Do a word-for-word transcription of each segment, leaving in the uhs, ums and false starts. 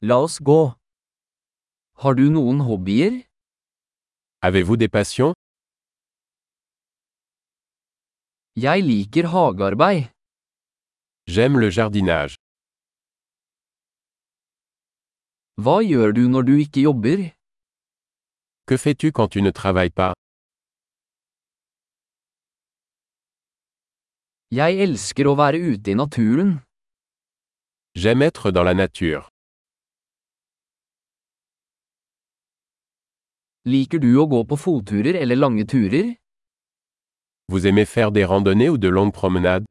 La oss gå. Har du noen hobbyer? Avez-vous des passions? Jeg liker hagearbeid. J'aime le jardinage. Hva gjør du når du ikke jobber? Que fais-tu quand tu ne travailles pas? Jeg elsker å være ute i naturen. J'aime être dans la nature. Liker du å gå på fotturer eller lange turer? Vous aimez faire des randonnées ou de longues promenades?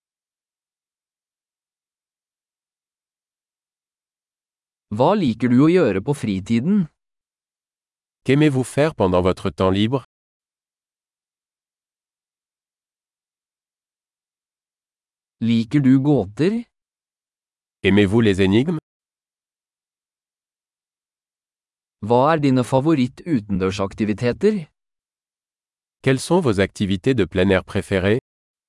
Hva liker du å gjøre på fritiden? Qu'aimez-vous faire pendant votre temps libre? Liker du gåter? Aimez-vous les énigmes? Hva er dine favoritt-utendørsaktiviteter? Quelles sont vos activités de plein air préférées?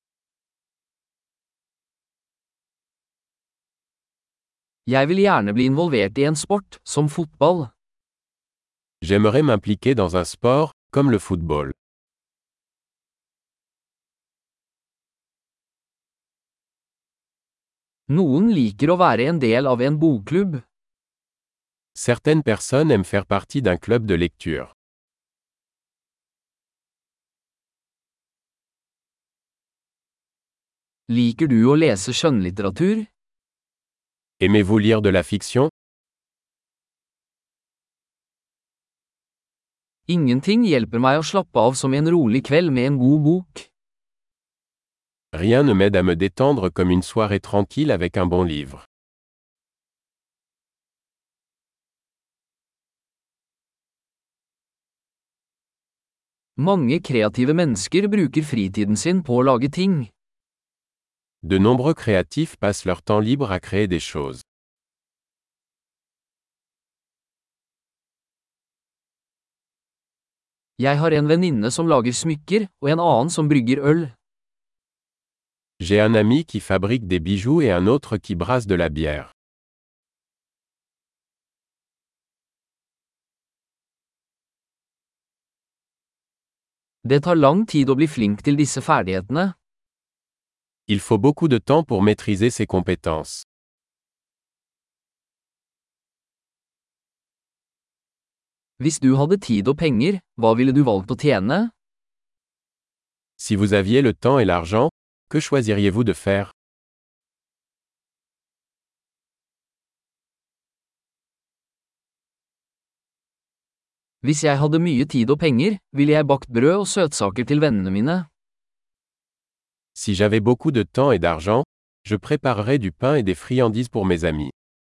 Jeg vil gjerne bli involvert i en sport, som fotball. J'aimerais m'impliquer dans un sport, comme le football. Noen liker å være en del av en bokklubb. Certaines personnes aiment faire partie d'un club de lecture. Liker du å lese skjønnlitteratur? Aimez-vous lire de la fiction? Ingenting hjelper meg å slappe av som en rolig kveld med en god bok. Rien ne m'aide à me détendre comme une soirée tranquille avec un bon livre. Mange kreative mennesker bruker fritiden sin på å lage ting. De nombreux créatifs passent leur temps libre à créer des choses. Jeg har en venninne som lager smykker, og en annen som brygger øl. J'ai un ami qui fabrique des bijoux et un autre qui brasse de la bière. Det tar lang tid å bli flink til disse ferdighetene. Il faut beaucoup de temps pour maîtriser ces compétences. Hvis du hadde tid og penger, hva ville du valgt å tjene? Si vous aviez le temps et l'argent, que choisiriez-vous de faire? Hvis jeg hadde mye tid og penger, ville jeg bakt brød og søtsaker til vennene mine. Si j'avais beaucoup de temps et d'argent, je préparerais du pain et des friandises pour mes amis.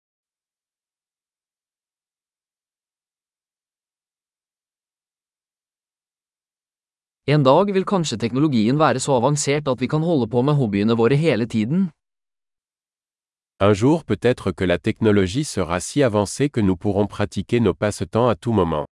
En dag vil kanskje teknologien være så avansert at vi kan holde på med hobbyene våre hele tiden. Un jour peut-être que la technologie sera si avancée que nous pourrons pratiquer nos passe-temps à tout moment.